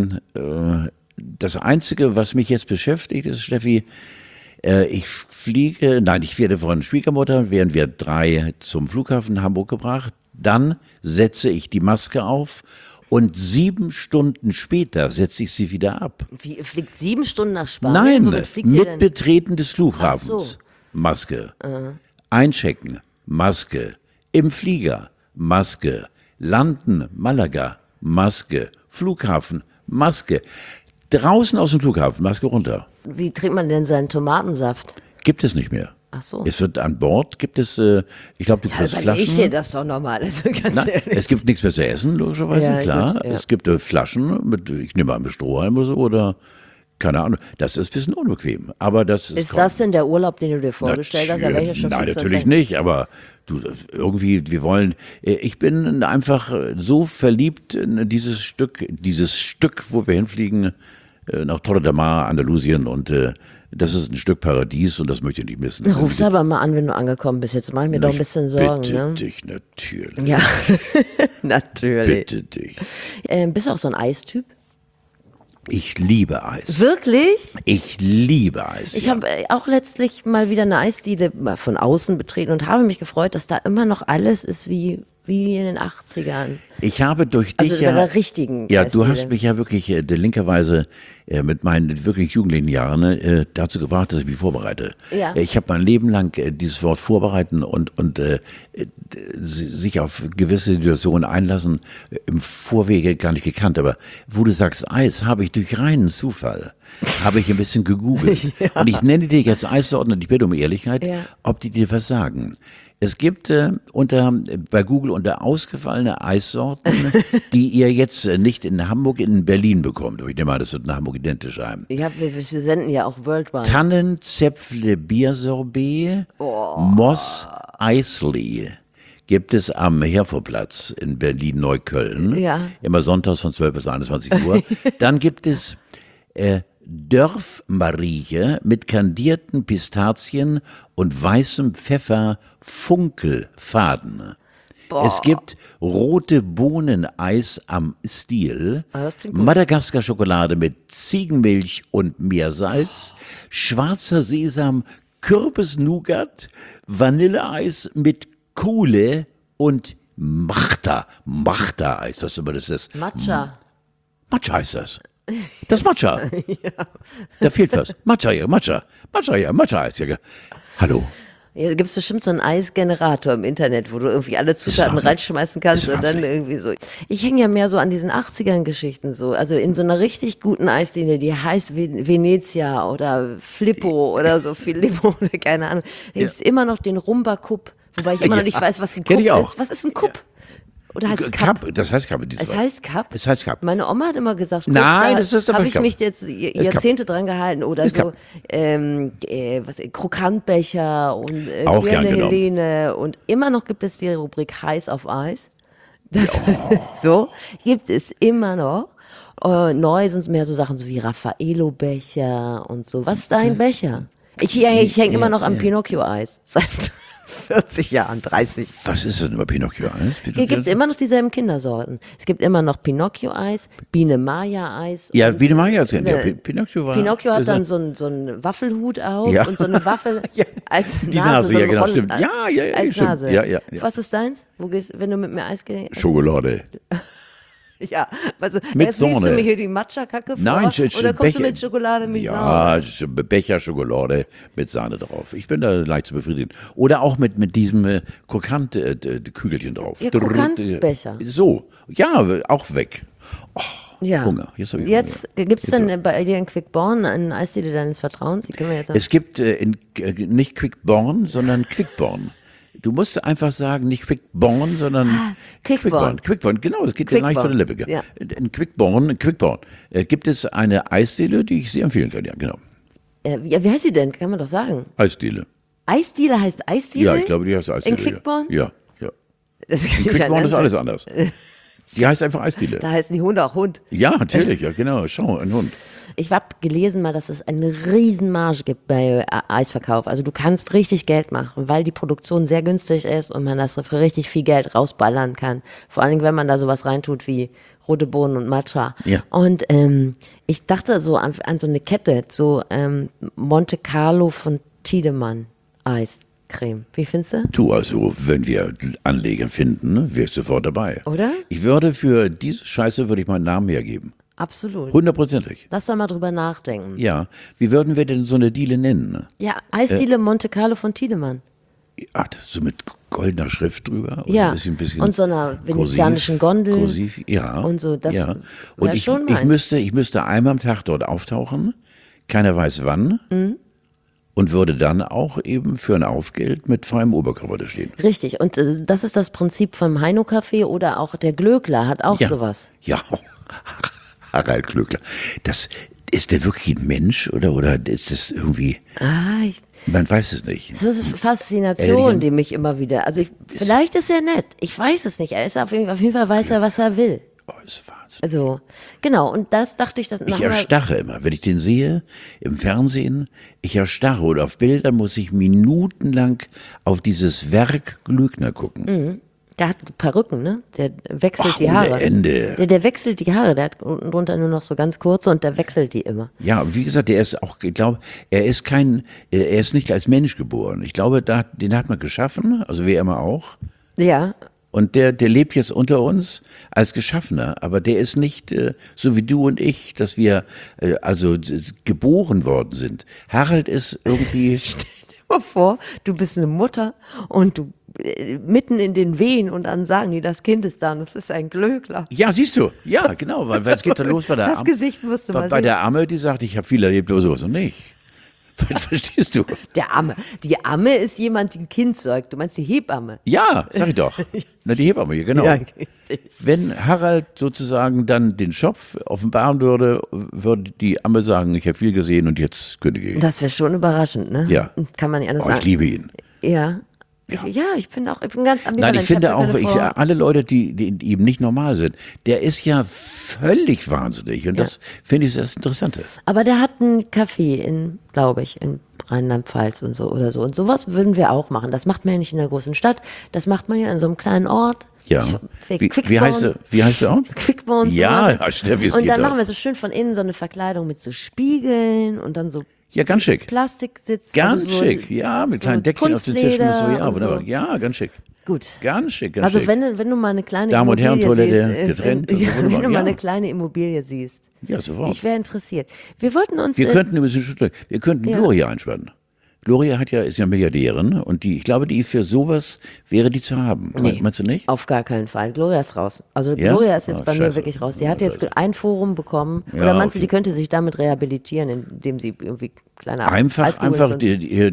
das Einzige, was mich jetzt beschäftigt, ist, Steffi, ich werde von Schwiegermutter, werden wir 3 zum Flughafen Hamburg gebracht, dann setze ich die Maske auf und 7 Stunden später setze ich sie wieder ab. Wie, ihr fliegt 7 Stunden nach Spanien? Nein, Womit fliegt ihr mit denn? Betreten des Flughafens. Ach so. Maske. Einchecken, Maske. Im Flieger, Maske. Landen, Malaga, Maske. Flughafen, Maske. Draußen aus dem Flughafen, Maske runter. Wie trinkt man denn seinen Tomatensaft? Gibt es nicht mehr. Ach so. Es wird an Bord, gibt es, ich glaube, du kriegst Überleg Flaschen. dir das doch nochmal, also ganz Na, ehrlich. es gibt nichts mehr zu essen, logischerweise, Ja, klar. gut, ja. Es gibt Flaschen mit, ich nehme an, mit Strohhalm oder so, oder keine Ahnung. Das ist ein bisschen unbequem. Aber das ist. Ist das denn der Urlaub, den du dir vorgestellt hast? Ja, welcher schon Nein, fix und natürlich fertig? nicht, aber du, irgendwie, wir wollen, ich bin einfach so verliebt in dieses Stück, wo wir hinfliegen, nach Torre de Mar, Andalusien, und das ist ein Stück Paradies und das möchte ich nicht missen. Ruf's aber mal an, wenn du angekommen bist. Jetzt mach ich mir doch ein bisschen Sorgen. Bitte Ne? dich, natürlich. Ja, natürlich. Bitte dich. Bist du auch so ein Eistyp? Ich liebe Eis. Wirklich? Ich liebe Eis. Ich ja. habe auch letztlich mal wieder eine Eisdiele mal von außen betreten und habe mich gefreut, dass da immer noch alles ist wie in den 80ern. Ich habe durch dich Also bei der richtigen Ja, du Eisdiele. hast mich ja wirklich linkerweise mit meinen wirklich jugendlichen Jahren dazu gebracht, dass ich mich vorbereite. Ja. Ich habe mein Leben lang dieses Wort vorbereiten und sich auf gewisse Situationen einlassen im Vorwege gar nicht gekannt. Aber wo du sagst Eis, habe ich durch reinen Zufall, habe ich ein bisschen gegoogelt. Und ich nenne dir jetzt Eissorten und ich bitte um Ehrlichkeit, Ja. ob die dir was sagen. Es gibt bei Google unter ausgefallene Eissorten, die ihr jetzt nicht in Hamburg, in Berlin bekommt. Aber ich nehme an, das wird in Hamburg identisch sein. Ja, wir senden ja auch worldwide. Tannenzäpfle Biersorbet, Moss Eisli. Gibt es am Herforplatz in Berlin-Neukölln. Ja. Immer sonntags von 12 bis 21 Uhr. Dann gibt es Dörfmarieche mit kandierten Pistazien und weißem Pfeffer Funkelfaden. Es gibt rote Bohneneis am Stiel, das klingt gut. Madagaskar-Schokolade mit Ziegenmilch und Meersalz, schwarzer Sesam, Kürbis-Nougat, Vanilleeis mit Kohle und Machta-Eis. Das ist immer das. Matcha. Matcha heißt das. Das Matcha. Da fehlt was. Matcha-Eis. Ja. Hallo. Ja, da gibt es bestimmt so einen Eisgenerator im Internet, wo du irgendwie alle Zutaten Wahnsinn. reinschmeißen kannst Ist und dann Wahnsinn. irgendwie so. Ich hänge ja mehr so an diesen 80ern-Geschichten so. Also in so einer richtig guten Eisdiele, die heißt Venezia oder Flippo oder so, Filippo oder keine Ahnung. Da gibt es immer noch den Rumba-Cup, wobei ich immer noch nicht weiß, was ein Kenn Cup ich auch. ist. Was ist ein Cup? Oder heißt es Cup? Das heißt Cup. Es heißt Cup? Es heißt Cup. Meine Oma hat immer gesagt, Cup, Nein, da das ist aber habe ich Cup. mich jetzt Cup. Jahrzehnte dran gehalten. Oder Ist so Cup. Krokantbecher und Auch Birne gern genommen. Helene. Und immer noch gibt es die Rubrik Heiß auf Eis. Das so gibt es immer noch. Neu sind es mehr so Sachen so wie Raffaello-Becher und so. Was ist dein Becher? Ich hänge immer noch am Pinocchio-Eis. 40 Jahren, 30. Was ist denn über Pinocchio-Eis? Hier gibt es immer noch dieselben Kindersorten. Es gibt immer noch Pinocchio-Eis, Biene-Maya-Eis. Ja, und- Biene Maya ist ja. Pinocchio war. Pinocchio hat dann so einen Waffelhut auf Ja. und so eine Waffel Ja. als Nase. Die Nase, so ja, eine genau, Rolle- stimmt. Ja, als stimmt. Nase. Ja. Was ist deins? Wo gehst, wenn du mit mir Eis gehst? Schokolade. Ja, also Mit jetzt liest du Sahne. mir hier die Matcha-Kacke vor Nein, oder kommst du mit Schokolade mit ja, Sahne? Becher Schokolade mit Sahne drauf. Ich bin da leicht zu befriedigen. Oder auch mit diesem Krokant-Kügelchen drauf. Ja, Krokantbecher. So, ja, auch weg. Ja. Hunger. Jetzt hab ich Jetzt gibt es Jetzt dann bei dir in Quickborn einen Eisdiele deines Vertrauens? Die können wir jetzt Es gibt nicht Quickborn, sondern Quickborn. Du musst einfach sagen, nicht Quickborn, sondern Quickborn. Quickborn, genau, es geht dir leicht von der Lippe. Ja. In Quickborn gibt es eine Eisdiele, die ich sehr empfehlen kann, ja, genau. Wie heißt sie denn? Kann man doch sagen. Eisdiele. Eisdiele heißt Eisdiele? Ja, ich glaube, die heißt Eisdiele. In Quickborn? Ja. Das kann In ich Quickborn nicht ist alles anders. Die heißt einfach Eisdiele. Da heißen die Hunde auch Hund. Ja, natürlich, ja, genau. Schau, ein Hund. Ich habe gelesen mal, dass es eine Riesenmarge gibt bei Eisverkauf. Also du kannst richtig Geld machen, weil die Produktion sehr günstig ist und man das für richtig viel Geld rausballern kann. Vor allen Dingen, wenn man da sowas reintut wie rote Bohnen und Matcha. Ja. Und ich dachte so an so eine Kette, so Monte Carlo von Tiedemann Eiscreme. Wie findest du? Du, also, wenn wir Anleger finden, ne, wärst du sofort dabei. Oder? Ich würde für diese Scheiße, würde ich meinen Namen hergeben. Absolut. 100%ig. Lass da mal drüber nachdenken. Ja. Wie würden wir denn so eine Diele nennen? Ne? Ja, Eisdiele Monte Carlo von Tiedemann. Ach, so mit goldener Schrift drüber? Oder Ja, ein bisschen und so einer venezianischen Gondel. Kursiv, ja. Und so, das ja. wär Und ich schon meins. müsste einmal am Tag dort auftauchen, keiner weiß wann, und würde dann auch eben für ein Aufgeld mit freiem Oberkörper da stehen. Richtig, und das ist das Prinzip vom Heino-Café oder auch der Glöckler hat auch Ja. sowas. Ja, Harald Glöckler. Ist der wirklich ein Mensch oder ist das irgendwie, man weiß es nicht. Das ist eine Faszination, Alien. die mich immer wieder, also vielleicht ist er nett, ich weiß es nicht, er ist auf jeden Fall weiß er, was er will. Oh, ist Wahnsinn. Also, genau, und das dachte ich, Ich erstarre immer, wenn ich den sehe im Fernsehen, ich erstarre oder auf Bildern muss ich minutenlang auf dieses Werk Glöckner gucken. der hat Perücken, ne? Der wechselt Ach, die ohne Haare. Ende. Der wechselt die Haare, der hat unten drunter nur noch so ganz kurze und der wechselt die immer. Ja, wie gesagt, der ist auch, ich glaube, er ist nicht als Mensch geboren. Ich glaube, den hat man geschaffen, also wie immer auch. Ja, Und der lebt jetzt unter uns als Geschaffener, aber der ist nicht so wie du und ich, dass wir geboren worden sind. Harald ist irgendwie, stell dir mal vor, du bist eine Mutter und du mitten in den Wehen und dann sagen die, das Kind ist da und es ist ein Glöckler. ja, siehst du, ja, genau, weil es geht da los bei der Das Gesicht musst du mal bei sehen. der Amme, die sagt, ich habe viel erlebt, aber sowas noch nicht. Verstehst du? Der Amme. Die Amme ist jemand, die ein Kind säugt. Du meinst die Hebamme. Ja, sag ich doch. Na, die Hebamme hier, genau. Ja, richtig. Wenn Harald sozusagen dann den Schopf offenbaren würde, würde die Amme sagen, ich habe viel gesehen und jetzt kündige ich. Das wäre schon überraschend, ne? Ja. Kann man nicht anders Oh, ich sagen. liebe ihn. Ja. Ich bin ganz ambivalent. Nein, ich finde hab auch, keine Frau- alle Leute, die eben nicht normal sind, der ist ja völlig wahnsinnig. Und das finde ich das Interessante. Aber der hat einen Café glaube ich, in Rheinland-Pfalz und so oder so. Und sowas würden wir auch machen. Das macht man ja nicht in einer großen Stadt. Das macht man ja in so einem kleinen Ort. Ja. Wie heißt der Ort? Quickborn. Ja, ja, Steffi, es und geht dann doch. machen wir so schön von innen so eine Verkleidung mit so Spiegeln und dann so Ja, ganz schick. Plastiksitz. Ganz also so schick, ja, mit so kleinen Deckchen auf den Tischen und so. Kunstleder Ja, und wunderbar. so. Ja, ganz schick. Gut. Ganz schick, ganz Also schick. wenn du mal eine kleine Damen und Herren, Immobilie Toilette siehst, getrennt, also ja, wenn wunderbar, du mal ja. eine kleine Immobilie siehst. Ja, sofort. Ich wäre interessiert. Wir wollten uns Wir könnten Ja. Gloria einspannen. Gloria ist ja Milliardärin und ich glaube, die für sowas wäre die zu haben. Meinst du nicht? auf gar keinen Fall. Gloria ist raus. Also Ja? Gloria ist jetzt Ah, bei mir scheiße. wirklich raus. Die hat Ja, jetzt scheiße. ein Forum bekommen. Ja, Oder meinst du, okay. die könnte sich damit rehabilitieren, indem sie irgendwie kleine Einfach Eiskugeln und-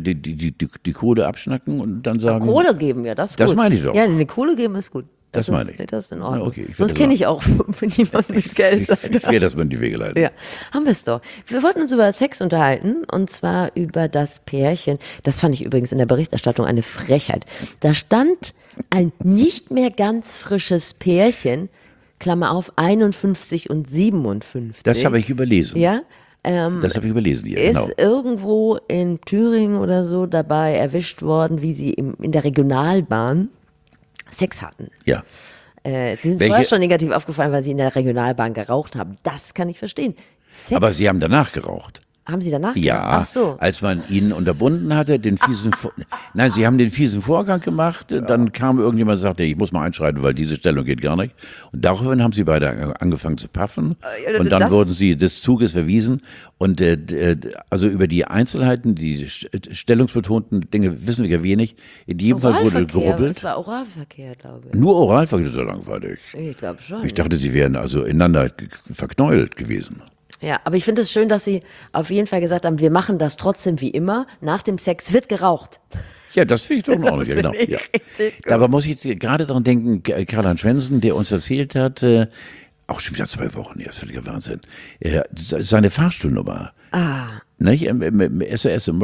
die Kohle abschnacken und dann sagen. Kohle geben, ja, das ist Das gut. meine ich doch. Ja, eine Kohle geben ist gut. Das meine ich. Das ist in Ordnung. Na, okay, ich Sonst würde kenne sagen. ich auch niemanden mit Geld. Ich wäre das mal in die Wege leiten. Ja, haben wir es doch. Wir wollten uns über Sex unterhalten und zwar über das Pärchen. Das fand ich übrigens in der Berichterstattung eine Frechheit. Da stand ein nicht mehr ganz frisches Pärchen, Klammer auf, 51 und 57. Das habe ich überlesen. Ja, Das habe ich überlesen hier, ist genau. irgendwo in Thüringen oder so dabei erwischt worden, wie sie in der Regionalbahn Sex hatten. Ja. Sie sind vorher schon negativ aufgefallen, weil sie in der Regionalbahn geraucht haben. Das kann ich verstehen. Sex, Aber Sie haben danach geraucht. haben Sie danach Ja, geraucht? Ach so. als man ihn unterbunden hatte, nein, sie haben den fiesen Vorgang gemacht, dann kam irgendjemand und sagte, ich muss mal einschreiten, weil diese Stellung geht gar nicht. Und daraufhin haben sie beide angefangen zu paffen und dann wurden sie des Zuges verwiesen und also über die Einzelheiten, die stellungsbetonten Dinge wissen wir ja wenig. In jedem Fall wurde gerubbelt. Das war Oralverkehr, glaube ich. Nur Oralverkehr ist so langweilig. Ich glaube schon. Ich dachte, sie wären also ineinander verknäult gewesen. Ja, aber ich finde es schön, dass Sie auf jeden Fall gesagt haben, wir machen das trotzdem wie immer. Nach dem Sex wird geraucht. Ja, das finde ich doch noch nicht, genau. Ja. Dabei muss ich jetzt gerade daran denken, Karl-Heinz Schwensen, der uns erzählt hat, auch schon wieder 2 Wochen, ja, völliger Wahnsinn, seine Fahrstuhlnummer. Nicht? SAS im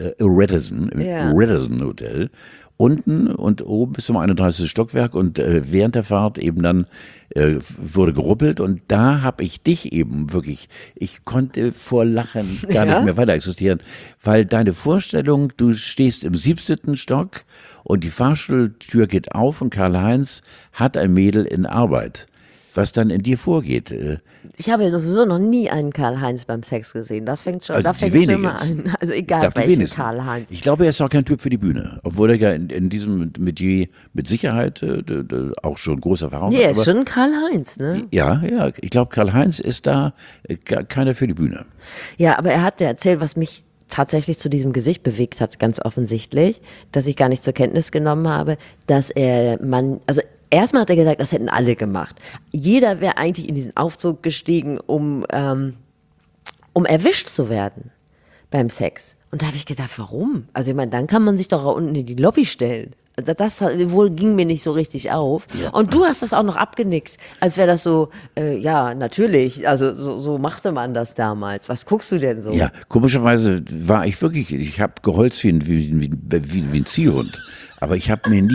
Radisson Hotel. Unten und oben bis zum 31. Stockwerk und während der Fahrt eben dann wurde geruppelt und da habe ich dich eben wirklich, ich konnte vor Lachen gar nicht mehr weiter existieren, weil deine Vorstellung, du stehst im 17. Stock und die Fahrstuhltür geht auf und Karl-Heinz hat ein Mädel in Arbeit. Was dann in dir vorgeht. Ich habe sowieso noch nie einen Karl-Heinz beim Sex gesehen. Das fängt schon, Also da die fängt es schon mal wenigsten. an. Also egal welchen Karl-Heinz. Ich glaube, er ist auch kein Typ für die Bühne. Obwohl er ja in diesem Metier mit Sicherheit auch schon große Erfahrung hat. Nee, er ist schon Karl-Heinz, ne? Ja, ich glaube, Karl-Heinz ist da keiner für die Bühne. Ja, aber er hat ja erzählt, was mich tatsächlich zu diesem Gesicht bewegt hat, ganz offensichtlich, dass ich gar nicht zur Kenntnis genommen habe, dass also erstmal hat er gesagt, das hätten alle gemacht. Jeder wäre eigentlich in diesen Aufzug gestiegen, um erwischt zu werden beim Sex. Und da habe ich gedacht, warum? Also ich meine, dann kann man sich doch auch unten in die Lobby stellen. Das wohl ging mir nicht so richtig auf. Ja. Und du hast das auch noch abgenickt, als wäre das so, ja, natürlich, also so machte man das damals. Was guckst du denn so? Ja, komischerweise war ich wirklich, ich habe geholzt wie ein Ziehhund. Aber ich habe mir nie...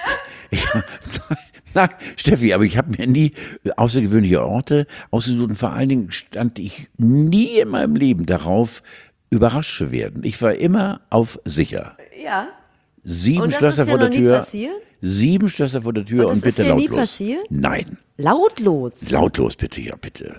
Nein, Steffi, aber ich habe mir nie außergewöhnliche Orte ausgesucht und vor allen Dingen stand ich nie in meinem Leben darauf, überrascht zu werden. Ich war immer auf sicher. Ja. 7 Schlösser vor der Tür. 7 Schlösser vor der Tür und bitte lautlos. Das ist dir nie passiert? Nein. Lautlos? Lautlos, bitte, ja, bitte.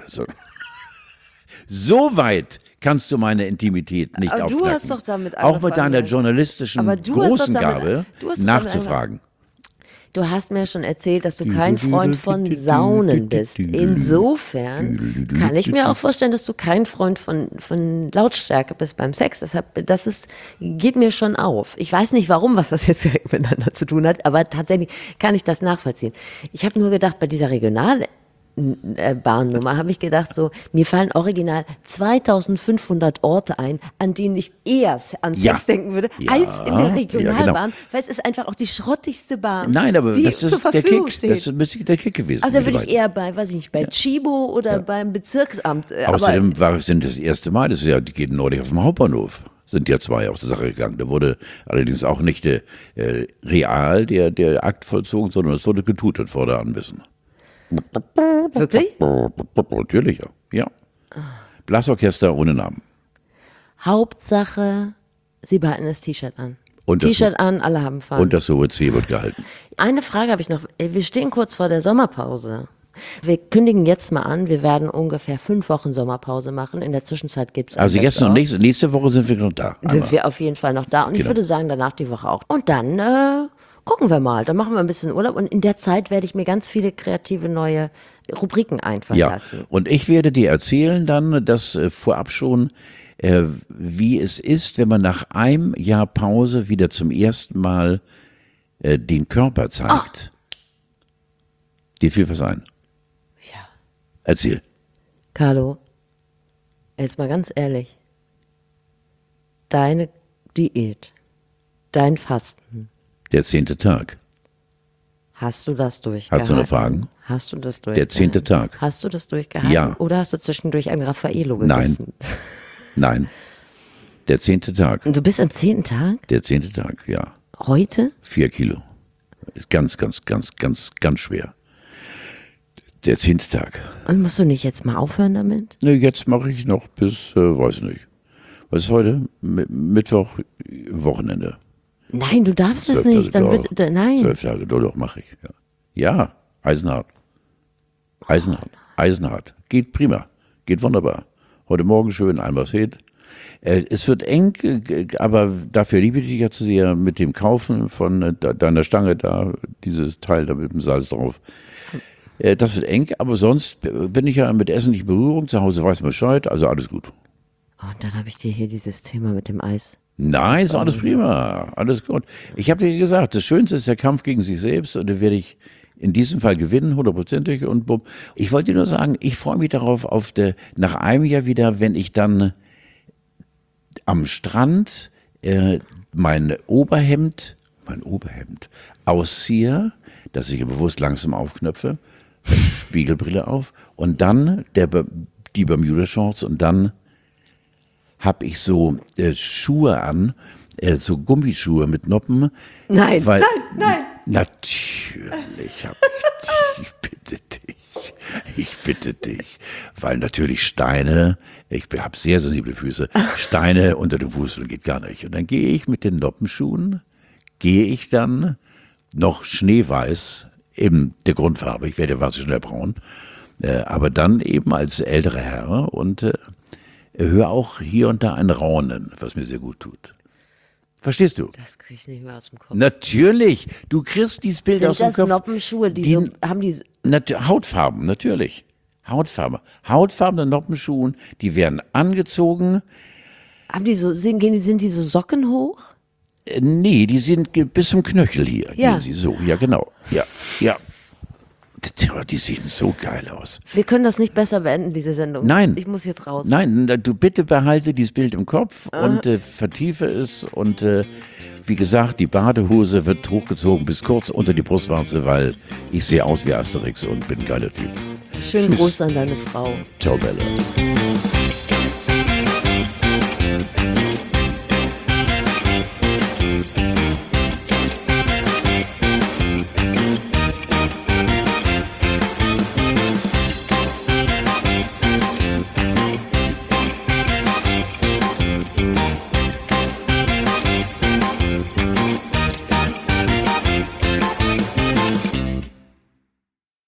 So weit kannst du meine Intimität nicht aufknacken. Du hast doch damit angefangen. Auch mit deiner journalistischen großen Gabe nachzufragen. Du hast mir schon erzählt, dass du kein Freund von Saunen bist. Insofern kann ich mir auch vorstellen, dass du kein Freund von Lautstärke bist beim Sex. Deshalb, geht mir schon auf. Ich weiß nicht warum, was das jetzt direkt miteinander zu tun hat, aber tatsächlich kann ich das nachvollziehen. Ich habe nur gedacht, bei dieser Regionalbahnnummer habe ich gedacht, so, mir fallen original 2500 Orte ein, an denen ich eher an Sex denken würde, als in der Regionalbahn, weil es ist einfach auch die schrottigste Bahn, die zur Verfügung steht. Das müsste der Kick gewesen. Also da würde ich eher bei, weiß ich nicht, bei Chibo oder beim Bezirksamt. Außerdem sind das erste Mal, die geht neulich auf dem Hauptbahnhof. Sind ja 2 auf die Sache gegangen. Da wurde allerdings auch nicht real der Akt vollzogen, sondern es wurde getutet vor der Anbissen. Wirklich? Natürlich, ja. Blasorchester ohne Namen. Hauptsache, sie behalten das T-Shirt an. T-Shirt an, alle haben Fun. Und das hohe C wird gehalten. Eine Frage habe ich noch. Wir stehen kurz vor der Sommerpause. Wir kündigen jetzt mal an, wir werden ungefähr 5 Wochen Sommerpause machen. In der Zwischenzeit gibt es also jetzt noch nächste Woche sind wir noch da. Sind wir auf jeden Fall noch da. Und ich würde sagen, danach die Woche auch. Und dann gucken wir mal. Dann machen wir ein bisschen Urlaub. Und in der Zeit werde ich mir ganz viele kreative neue Rubriken einfallen lassen. Und ich werde dir erzählen dann, dass vorab schon, wie es ist, wenn man nach einem Jahr Pause wieder zum ersten Mal den Körper zeigt. Dir fiel was ein? Ja. Erzähl. Carlo, jetzt mal ganz ehrlich. Deine Diät, dein Fasten. Der 10. Tag. Hast du das durchgehalten? Hast du noch Fragen? Hast du das durchgehalten? Der 10. Tag. Hast du das durchgehalten? Ja. Oder hast du zwischendurch ein Raffaello gegessen? Nein. Der 10. Tag. Und du bist am 10. Tag? Der 10. Tag, ja. Heute? 4 Kilo. Ist ganz, ganz, ganz, ganz, ganz schwer. Der 10. Tag. Und musst du nicht jetzt mal aufhören damit? Ne, jetzt mache ich noch bis, weiß nicht. Was ist heute? Mittwoch, Wochenende. Nein, du darfst es 12 nicht. Dann Tage, wird, nein. 12 Tage, doch, mache ich. Ja, eisenhart. Eisenhart. Geht prima. Geht wunderbar. Heute Morgen schön Almersheet. Es wird eng, aber dafür liebe ich dich ja zu sehr mit dem Kaufen von deiner Stange da, dieses Teil da mit dem Salz drauf. Das wird eng, aber sonst bin ich ja mit Essen nicht in Berührung. Zu Hause weiß man Bescheid, also alles gut. Und dann habe ich dir hier dieses Thema mit dem Eis. Nein, ist alles prima, alles gut. Ich habe dir gesagt, das Schönste ist der Kampf gegen sich selbst und den werde ich in diesem Fall gewinnen, 100%ig und bumm. Ich wollte dir nur sagen, ich freue mich darauf, nach einem Jahr wieder, wenn ich dann am Strand mein Oberhemd ausziehe, das ich bewusst langsam aufknöpfe, Spiegelbrille auf und dann die Bermuda-Shorts und dann habe ich so Schuhe an, so Gummischuhe mit Noppen. Nein, weil, nein. Natürlich habe ich bitte dich, weil natürlich Steine, ich habe sehr sensible Füße, Steine unter den Fußsohlen geht gar nicht. Und dann gehe ich mit den Noppenschuhen, dann noch schneeweiß, eben der Grundfarbe, ich werde wahnsinnig schnell braun, aber dann eben als älterer Herr und höre auch hier und da ein Raunen, was mir sehr gut tut. Verstehst du? Das kriege ich nicht mehr aus dem Kopf. Natürlich, du kriegst dieses Bild aus dem Kopf. Sind das Noppenschuhe, haben die... Hautfarben, natürlich. Hautfarbene Noppenschuhe, die werden angezogen. Sind die so Socken hoch? Nee, die sind bis zum Knöchel hier. Ja. Gehen sie so, ja genau. Ja. Die sehen so geil aus. Wir können das nicht besser beenden, diese Sendung. Nein. Ich muss jetzt raus. Nein, du bitte behalte dieses Bild im Kopf und vertiefe es und wie gesagt, die Badehose wird hochgezogen bis kurz unter die Brustwarze, weil ich sehe aus wie Asterix und bin ein geiler Typ. Schönen Gruß an deine Frau. Ciao, Bella.